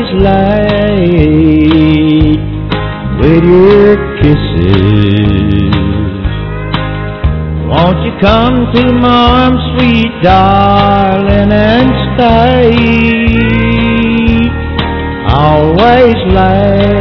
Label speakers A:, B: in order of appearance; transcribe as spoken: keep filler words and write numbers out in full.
A: late with your kisses. Won't you come to my arms, sweet darling, and stay always late